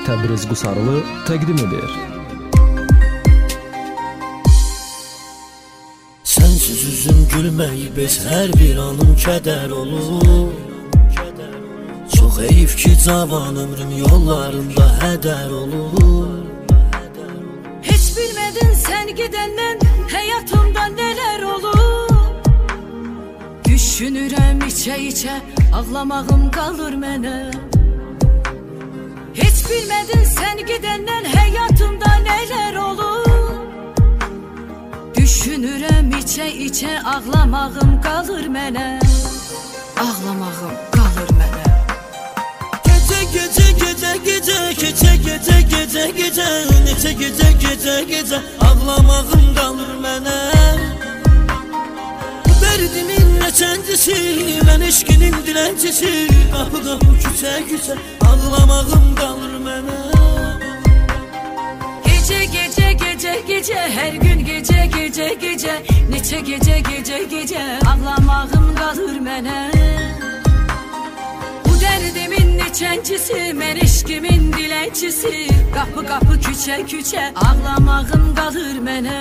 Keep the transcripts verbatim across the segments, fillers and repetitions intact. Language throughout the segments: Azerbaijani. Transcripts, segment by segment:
Təbriz Qusarlı təqdim edir. Sensiz üzüm gülməyib biz hər bir anım kədər olur. Çox heyif ki cavan ömrüm yollarında hədər olur. Heç bilmədin sən gedəndən həyatımda nələr olur. Düşünürəm içə-içə ağlamağım qalır mənə. Heç bilmədin sən gedəndən həyatımda nələr olur. Düşünürəm içə-içə ağlamağım qalır mənə. Ağlamağım qalır mənə. Gecə gecə gecə gecə gecə gecə gecə gecə neçə gecə gecə gecə ağlamağım qalır mənə. Bu dərdimin neçəncisi, mən eşqinin diləncisi. Qapı qapı küçə küçə ağlamağım qalır mənə. Gecə gecə gecə gecə hər gün gecə gecə gecə neçə gecə gecə gecə ağlamağım qalır mənə. Bu dərdimin neçəncisi, mən eşqimin diləncisi. Qapı qapı küçə küçə ağlamağım qalır mənə.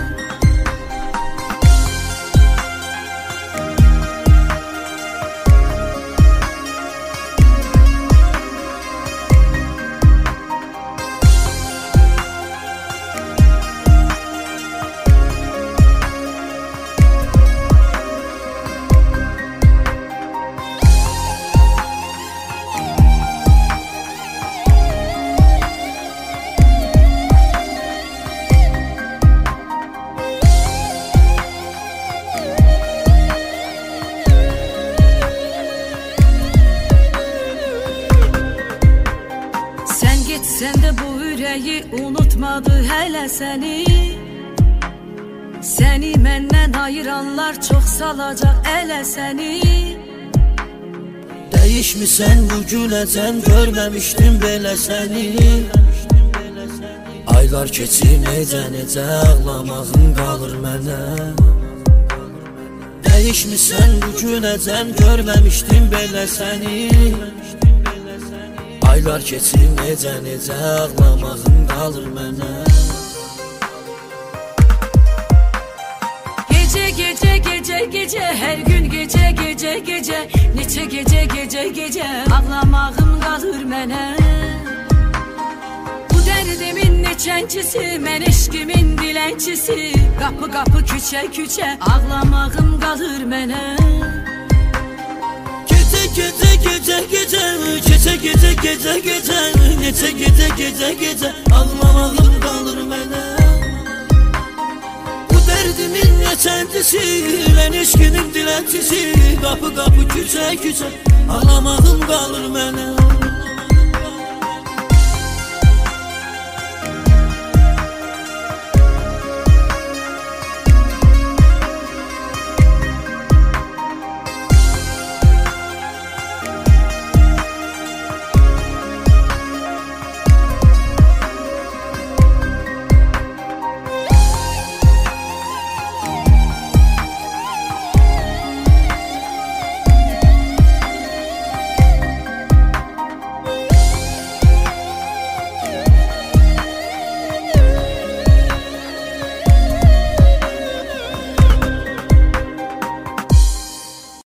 Sən də bu ürəyi unutmadı hələ səni. Səni məndən ayıranlar çox salacaq ələ səni. Dəyişmisən bu günəcən, görməmişdim belə səni. Aylar keçir necə necə ağlamağın qalır mənə. Dəyişmisən bu günəcən, görməmişdim belə səni. Aylar keçir necə necə ağlamağım qalır mənə. Gecə gecə gecə gecə hər gün gecə gecə gecə neçə gecə gecə gecə ağlamağım qalır mənə. Bu dərdimin neçəncisi, mən eşqimin diləncisi. Qapı qapı küçə küçə ağlamağım qalır mənə. Gecə gecə gecə gecə gecə gecə gecə neçə gecə gecə gecə ağlamağım qalır mənə. Bu dərdimin neçəncisi, mən eşqinin diləncisi. Qapı qapı küçə küçə ağlamağım qalır mənə.